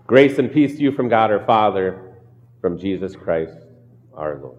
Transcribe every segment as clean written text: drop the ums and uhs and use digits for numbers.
Grace and peace to you from God our Father, from Jesus Christ our Lord.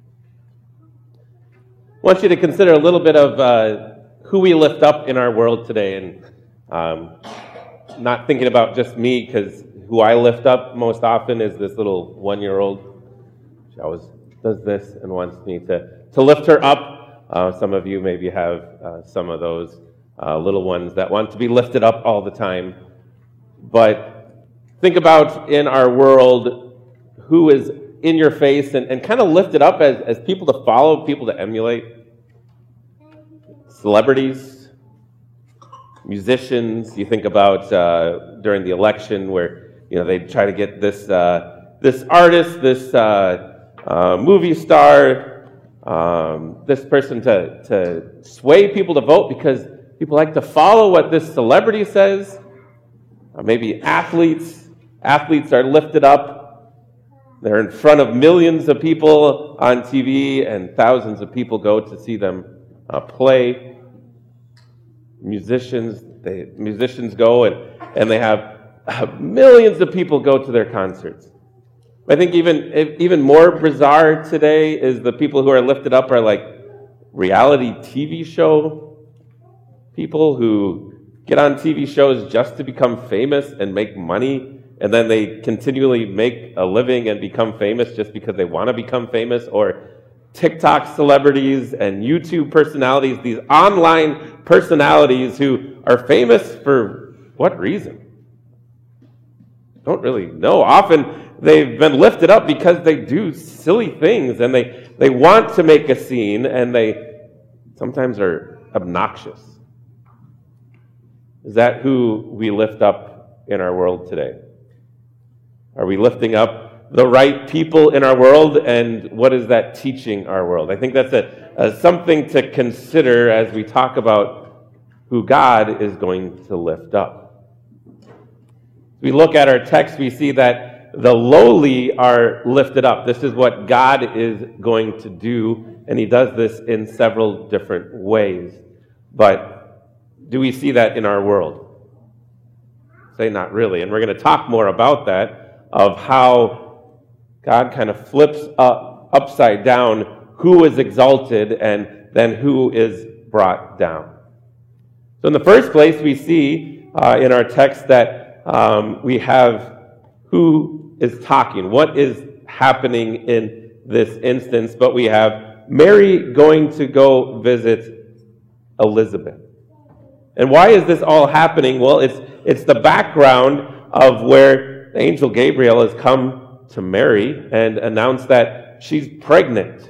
I want you to consider a little bit of who we lift up in our world today, and not thinking about just me, because who I lift up most often is this little 1-year-old. She always does this and wants me to lift her up. Some of you maybe have some of those little ones that want to be lifted up all the time. But think about in our world who is in your face and kind of lifted up as people to follow, people to emulate. Celebrities, musicians. You think about during the election where they try to get this artist, this movie star, this person to sway people to vote because people like to follow what this celebrity says. Maybe athletes. Athletes are lifted up. They're in front of millions of people on TV, and thousands of people go to see them play. Musicians go and they have millions of people go to their concerts. I think even more bizarre today is the people who are lifted up are like reality TV show people who get on TV shows just to become famous and make money. And then they continually make a living and become famous just because they want to become famous, or TikTok celebrities and YouTube personalities, these online personalities who are famous for what reason? Don't really know. Often they've been lifted up because they do silly things and they want to make a scene, and they sometimes are obnoxious. Is that who we lift up in our world today? Are we lifting up the right people in our world, and what is that teaching our world? I think that's something to consider as we talk about who God is going to lift up. As we look at our text, we see that the lowly are lifted up. This is what God is going to do, and he does this in several different ways. But do we see that in our world? Say not really, and we're going to talk more about that, of how God kind of flips upside down who is exalted and then who is brought down. So in the first place, we see in our text that we have who is talking, what is happening in this instance, but we have Mary going to go visit Elizabeth. And why is this all happening? Well, it's the background of where the angel Gabriel has come to Mary and announced that she's pregnant.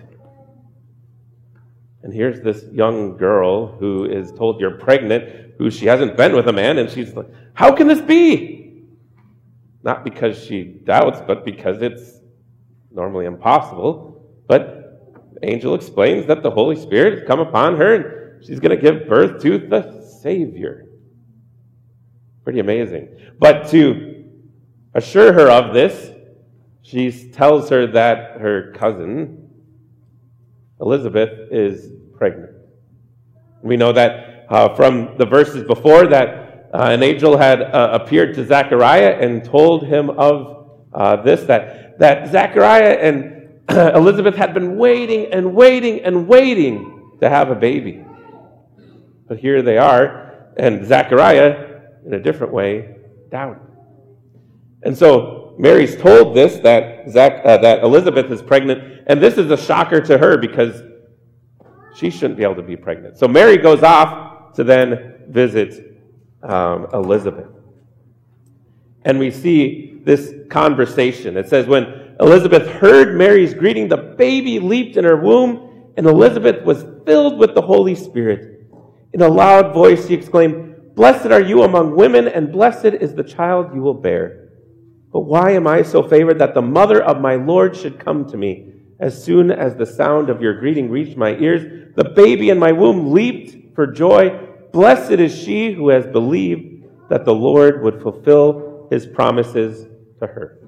And here's this young girl who is told, you're pregnant, who she hasn't been with a man, and she's like, how can this be? Not because she doubts, but because it's normally impossible. But the angel explains that the Holy Spirit has come upon her, and she's going to give birth to the Savior. Pretty amazing. But to assure her of this, she tells her that her cousin, Elizabeth, is pregnant. We know that from the verses before that an angel had appeared to Zechariah and told him of this, that Zechariah and Elizabeth had been waiting and waiting and waiting to have a baby. But here they are, and Zechariah, in a different way, doubted. And so Mary's told this, that Elizabeth is pregnant, and this is a shocker to her because she shouldn't be able to be pregnant. So Mary goes off to then visit Elizabeth. And we see this conversation. It says, when Elizabeth heard Mary's greeting, the baby leaped in her womb, and Elizabeth was filled with the Holy Spirit. In a loud voice she exclaimed, "Blessed are you among women, and blessed is the child you will bear. But why am I so favored that the mother of my Lord should come to me? As soon as the sound of your greeting reached my ears, the baby in my womb leaped for joy. Blessed is she who has believed that the Lord would fulfill his promises to her."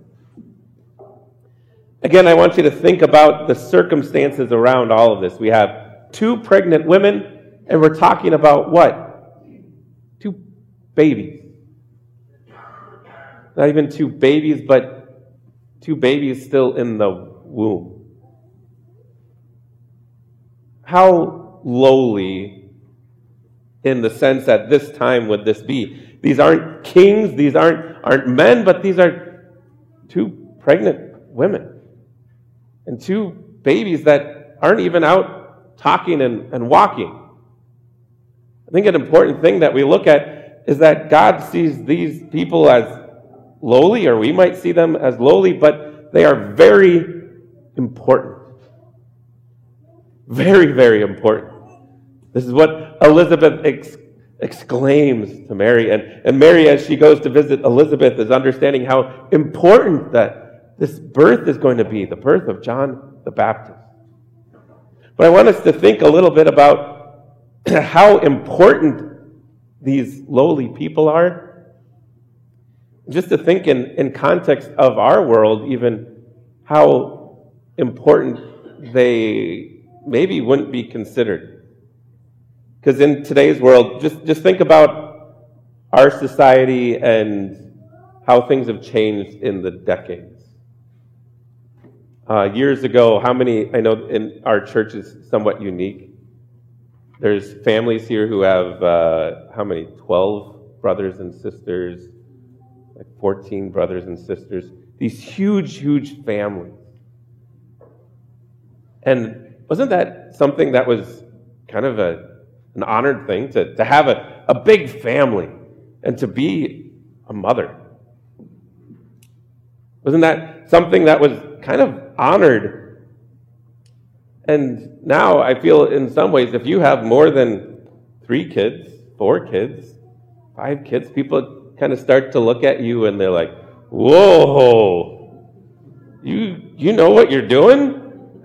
Again, I want you to think about the circumstances around all of this. We have 2 pregnant women, and we're talking about what? 2 babies. Not even two babies, but two babies still in the womb. How lowly, in the sense at this time, would this be? These aren't kings, these aren't men, but these are two pregnant women. And two babies that aren't even out talking and walking. I think an important thing that we look at is that God sees these people as lowly, or we might see them as lowly, but they are very important. Very, very important. This is what Elizabeth exclaims to Mary. And Mary, as she goes to visit Elizabeth, is understanding how important that this birth is going to be, the birth of John the Baptist. But I want us to think a little bit about how important these lowly people are. Just to think in context of our world, even how important they maybe wouldn't be considered. Because in today's world, just think about our society and how things have changed in the decades. Years ago, I know in our church is somewhat unique. There's families here who have, 12 brothers and sisters, like 14 brothers and sisters. These huge, huge families. And wasn't that something that was kind of an honored thing, to have a big family and to be a mother? Wasn't that something that was kind of honored? And now I feel in some ways, if you have more than 3 kids, 4 kids, 5 kids, people kind of start to look at you and they're like, whoa, you know what you're doing?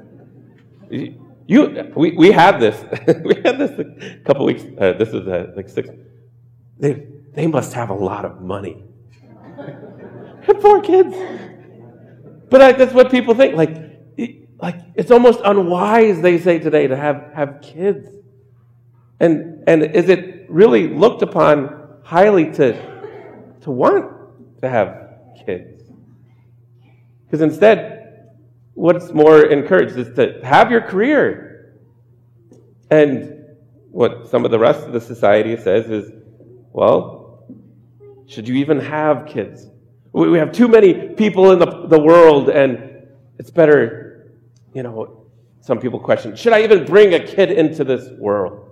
We had this. We had this a couple weeks. This is like 6. They must have a lot of money. Had 4 kids. But that's what people think. Like it's almost unwise, they say today, to have kids. And is it really looked upon highly to want to have kids? Because instead, what's more encouraged is to have your career. And what some of the rest of the society says is, well, should you even have kids? We have too many people in the world, and it's better, some people question, should I even bring a kid into this world?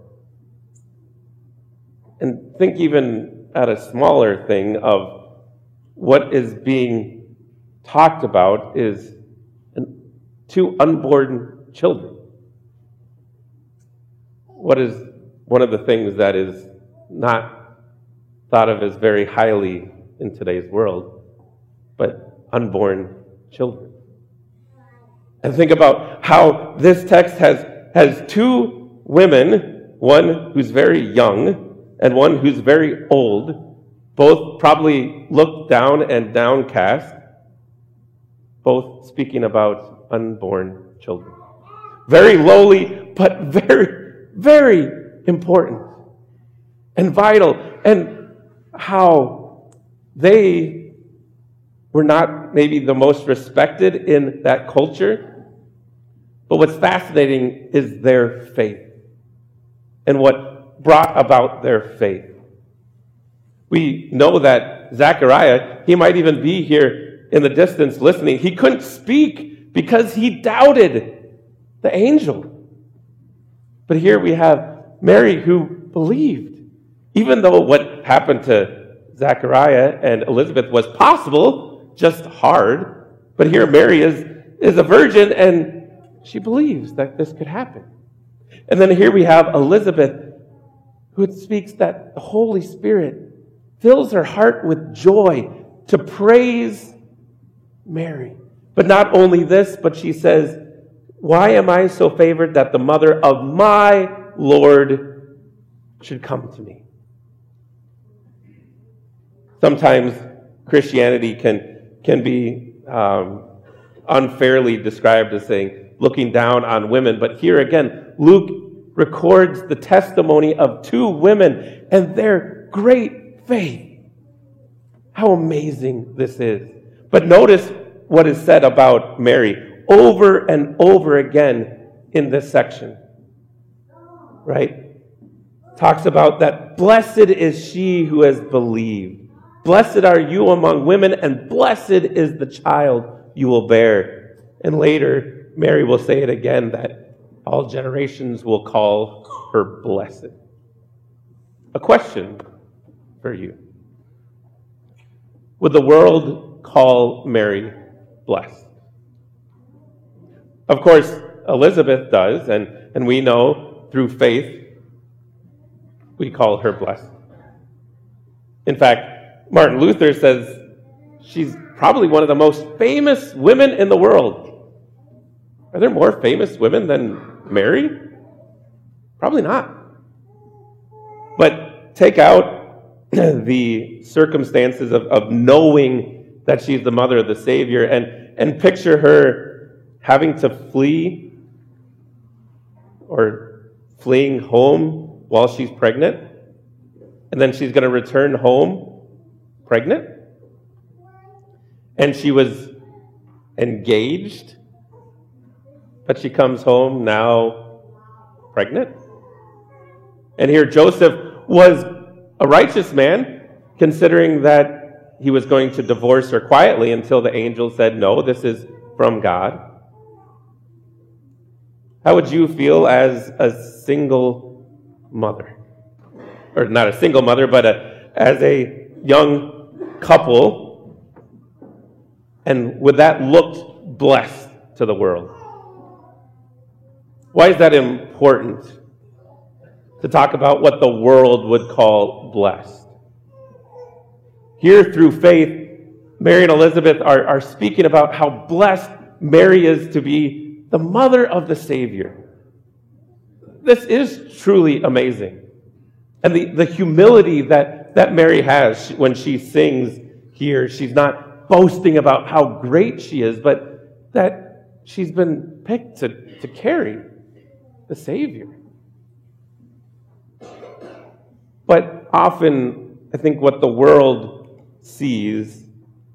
And think even at a smaller thing of what is being talked about is 2 unborn children. What is one of the things that is not thought of as very highly in today's world, but unborn children? And think about how this text has 2 women, one who's very young and one who's very old, both probably looked down and downcast, both speaking about unborn children. Very lowly, but very, very important and vital. And how they were not maybe the most respected in that culture, but what's fascinating is their faith and what brought about their faith. We know that Zechariah, he might even be here in the distance listening. He couldn't speak because he doubted the angel. But here we have Mary who believed. Even though what happened to Zechariah and Elizabeth was possible, just hard. But here Mary is a virgin and she believes that this could happen. And then here we have Elizabeth who speaks that the Holy Spirit fills her heart with joy to praise Mary. But not only this, but she says, why am I so favored that the mother of my Lord should come to me? Sometimes Christianity can be unfairly described as saying, looking down on women. But here again, Luke records the testimony of 2 women and their great faith. how amazing this is. But notice what is said about Mary over and over again in this section. Right? Talks about that blessed is she who has believed. Blessed are you among women, and blessed is the child you will bear. And later, Mary will say it again, that all generations will call her blessed. A question for you. Would the world call Mary blessed? Of course, Elizabeth does, and we know through faith we call her blessed. In fact, Martin Luther says she's probably one of the most famous women in the world. Are there more famous women than Mary? Probably not. But take out the circumstances of knowing that she's the mother of the Savior and picture her having to flee or fleeing home while she's pregnant, and then she's going to return home pregnant, and she was engaged, but she comes home now pregnant. And here Joseph was a righteous man, considering that he was going to divorce her quietly until the angel said, no, this is from God. How would you feel as a single mother? Or not a single mother, but as a young couple, and would that look blessed to the world? Why is that important to talk about what the world would call blessed? Here through faith, Mary and Elizabeth are speaking about how blessed Mary is to be the mother of the Savior. This is truly amazing. And the humility that Mary has when she sings here, she's not boasting about how great she is, but that she's been picked to carry the Savior. But often, I think what the world sees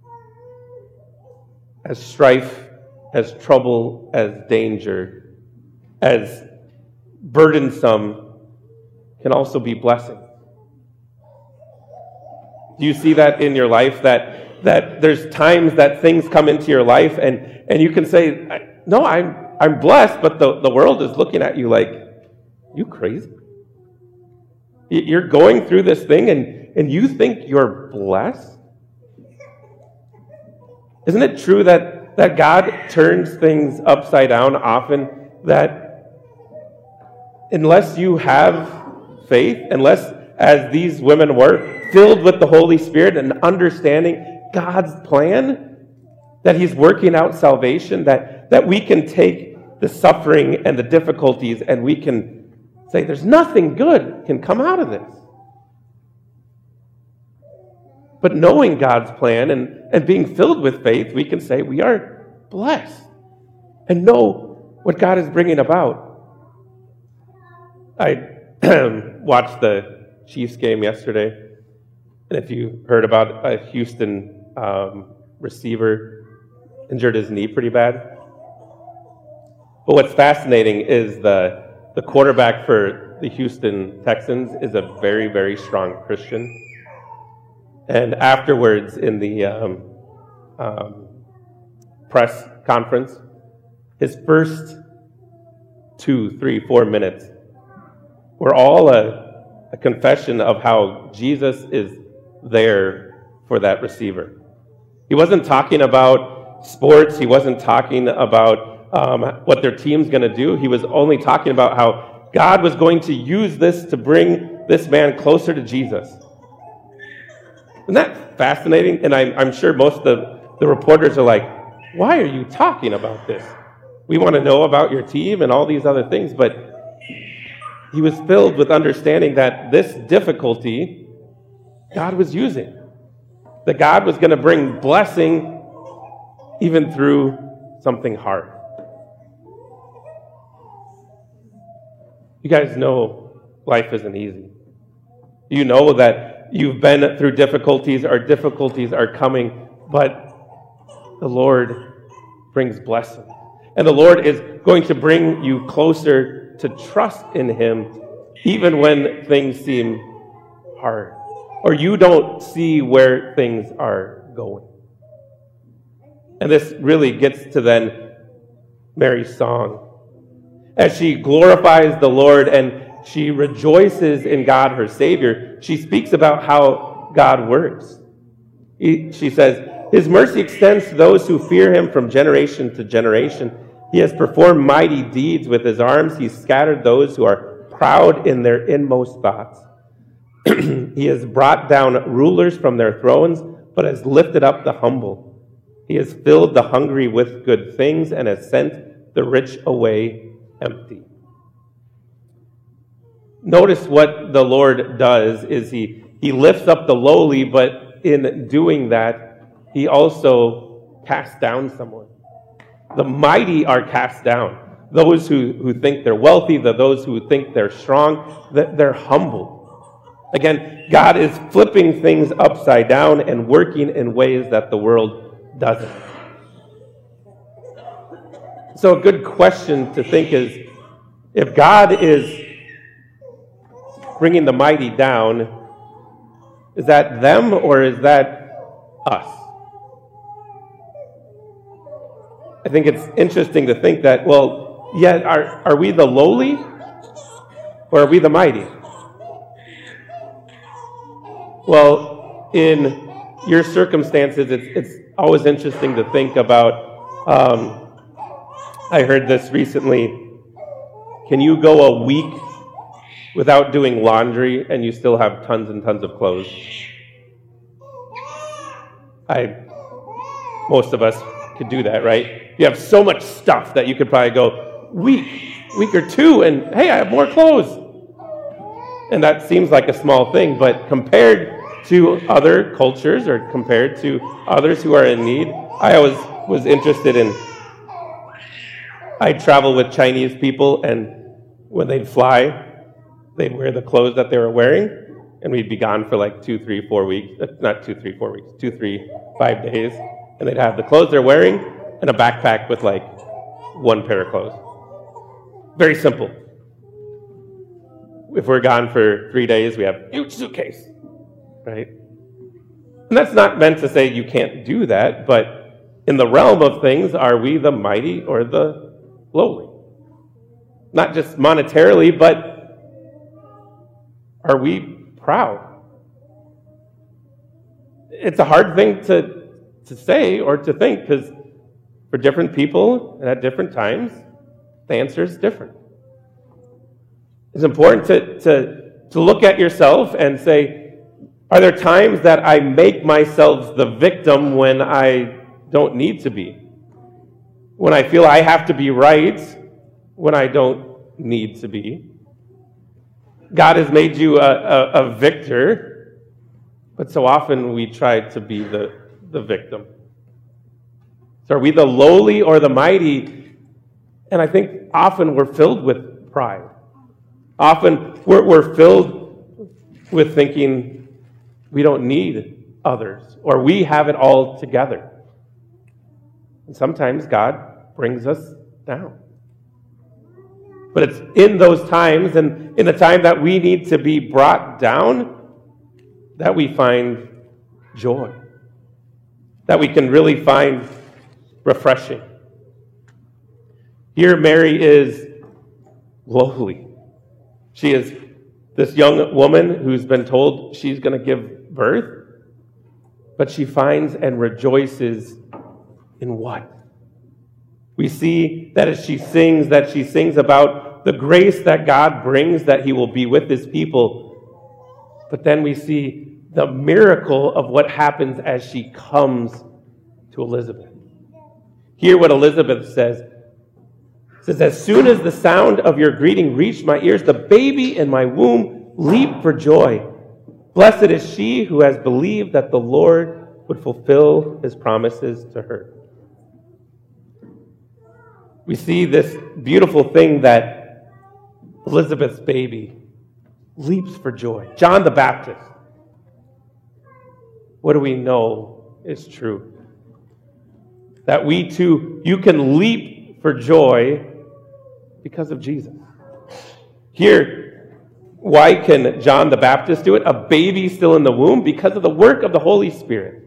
as strife, as trouble, as danger, as burdensome, can also be blessing. Do you see that in your life, that there's times that things come into your life and you can say, no, I'm blessed, but the world is looking at you like, you crazy? You're going through this thing and you think you're blessed? Isn't it true that God turns things upside down often, that unless you have faith, unless, as these women were, filled with the Holy Spirit and understanding God's plan, that He's working out salvation, that we can take the suffering and the difficulties and we can say there's nothing good can come out of this. But knowing God's plan and being filled with faith, we can say we are blessed and know what God is bringing about. I watched the Chiefs game yesterday, and if you heard about a Houston receiver injured his knee pretty bad. But what's fascinating is the quarterback for the Houston Texans is a very, very strong Christian. And afterwards, in the press conference, his first 2, 3, 4 minutes were all a confession of how Jesus is there for that receiver. He wasn't talking about sports. He wasn't talking about what their team's going to do. He was only talking about how God was going to use this to bring this man closer to Jesus. Isn't that fascinating? And I'm sure most of the reporters are like, why are you talking about this? We want to know about your team and all these other things. But he was filled with understanding that this difficulty, God was using. That God was going to bring blessing even through something hard. You guys know life isn't easy. You know that that you've been through difficulties or difficulties are coming, but the Lord brings blessing. And the Lord is going to bring you closer to trust in Him, even when things seem hard, or you don't see where things are going. And this really gets to then Mary's song. As she glorifies the Lord and she rejoices in God, her Savior, she speaks about how God works. She says, His mercy extends to those who fear Him from generation to generation. He has performed mighty deeds with His arms. He scattered those who are proud in their inmost thoughts. He has brought down rulers from their thrones, but has lifted up the humble. He has filled the hungry with good things and has sent the rich away empty. Notice what the Lord does is He lifts up the lowly, but in doing that, He also casts down someone. The mighty are cast down. Those who think they're wealthy, those who think they're strong, they're humbled. Again, God is flipping things upside down and working in ways that the world doesn't. So a good question to think is, if God is bringing the mighty down, is that them or is that us? I think it's interesting to think that, well, yeah, are we the lowly or are we the mighty? Well, in your circumstances, it's always interesting to think about. I heard this recently. Can you go a week without doing laundry and you still have tons and tons of clothes? Most of us could do that, right? You have so much stuff that you could probably go week or two, and hey, I have more clothes. And that seems like a small thing, but compared to other cultures or compared to others who are in need, I always was interested in, I'd travel with Chinese people, and when they'd fly, they'd wear the clothes that they were wearing, and we'd be gone for like 2, 3, 4 weeks. Not 2, 3, 4 weeks, 2, 3, 5 days. And they'd have the clothes they're wearing and a backpack with like one pair of clothes. Very simple. If we're gone for 3 days, we have a huge suitcase, right? And that's not meant to say you can't do that, but in the realm of things, are we the mighty or the lowly? Not just monetarily, but are we proud? It's a hard thing to say or to think, because for different people and at different times, the answer is different. It's important to look at yourself and say, are there times that I make myself the victim when I don't need to be? When I feel I have to be right when I don't need to be? God has made you a victor, but so often we try to be the victim. So are we the lowly or the mighty? And I think often we're filled with pride. Often we're filled with thinking we don't need others, or we have it all together. And sometimes God brings us down. But it's in those times and in the time that we need to be brought down that we find joy, that we can really find refreshing. Here Mary is lowly. She is this young woman who's been told she's going to give birth, but she finds and rejoices in what? We see that as she sings about the grace that God brings, that He will be with His people. But then we see the miracle of what happens as she comes to Elizabeth. Hear what Elizabeth says. It says, as soon as the sound of your greeting reached my ears, the baby in my womb leaped for joy. Blessed is she who has believed that the Lord would fulfill His promises to her. We see this beautiful thing that Elizabeth's baby leaps for joy. John the Baptist, what do we know is true? That we too, you can leap for joy because of Jesus. Here, why can John the Baptist do it? A baby still in the womb? Because of the work of the Holy Spirit.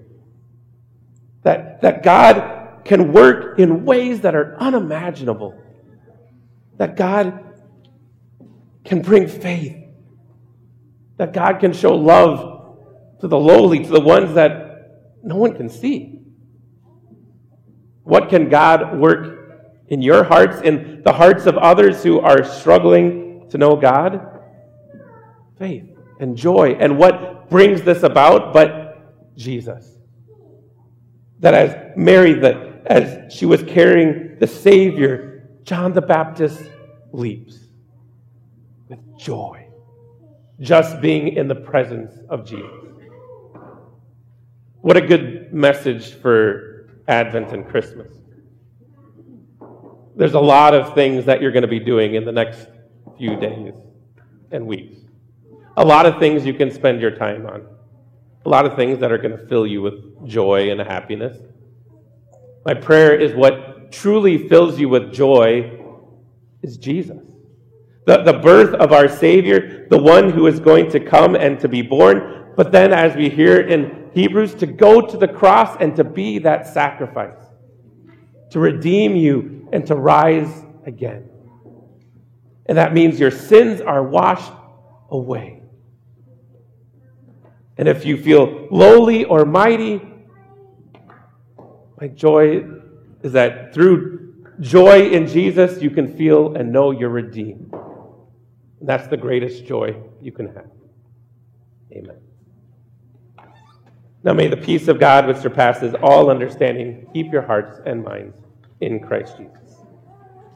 That God can work in ways that are unimaginable. That God can bring faith. That God can show love to the lowly, to the ones that no one can see. What can God work in your hearts, in the hearts of others who are struggling to know God? Faith and joy. And what brings this about but Jesus? That as Mary, as she was carrying the Savior, John the Baptist leaps with joy, just being in the presence of Jesus. What a good message for Advent and Christmas. There's a lot of things that you're going to be doing in the next few days and weeks. A lot of things you can spend your time on. A lot of things that are going to fill you with joy and happiness. My prayer is what truly fills you with joy is Jesus. The birth of our Savior, the one who is going to come and to be born, but then as we hear in Hebrews, to go to the cross and to be that sacrifice, to redeem you and to rise again. And that means your sins are washed away. And if you feel lowly or mighty, my joy is that through joy in Jesus, you can feel and know you're redeemed. And that's the greatest joy you can have. Amen. Now may the peace of God, which surpasses all understanding, keep your hearts and minds in Christ Jesus.